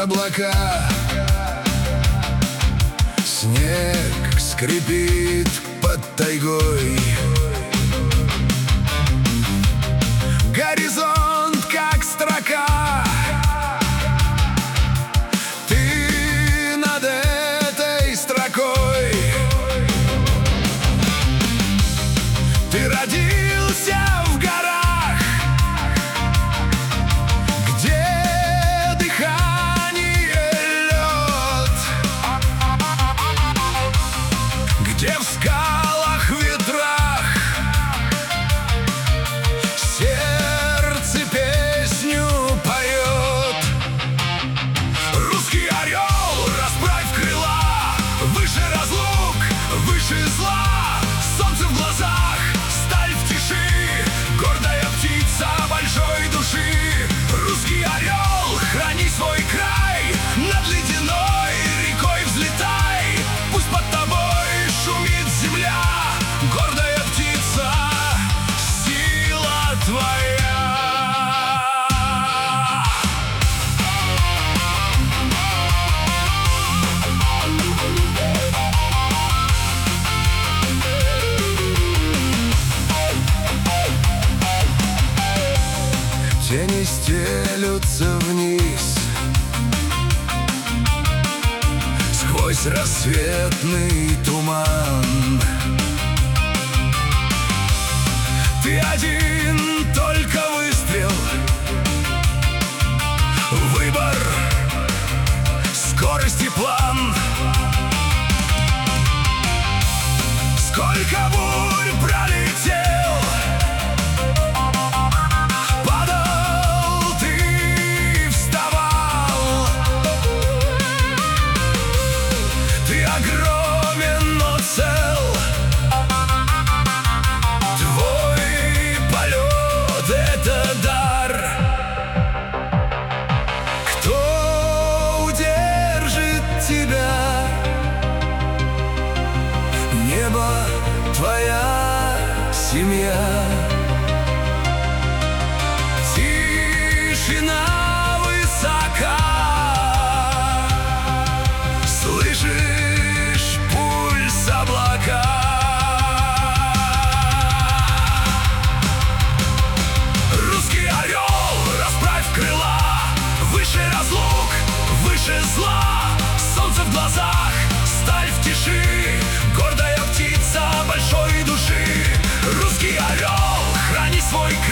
облака. Снег скрипит под тайгой. Горизонт как строка. Ты над этой строкой. Ты родился в горах, где дыхание лед, где в скалах ветрах сердце песню поет. Русский орел, расправь крыла, выше разлук, выше зла. Солнце в глазах, сталь в тиши, гордая птица большой души. Русский орел, храни свой край, над ледяной рекой взлетай. Пусть под тобой шумит земля, гордая птица, сила твоя. Тени стелются вниз сквозь рассветный туман. Ты один только выстрел, выбор, скорость и план. Сколько бурь пролетел, огромен, но цел. Твой полет — это дар. Кто удержит тебя? Небо, твоя семья. Тишина высока. Слышишь пульс облака? Русский орел, расправь крыла, выше разлук, выше зла. Солнце в глазах, сталь в тиши, гордая птица большой души. Русский орел, храни свой край.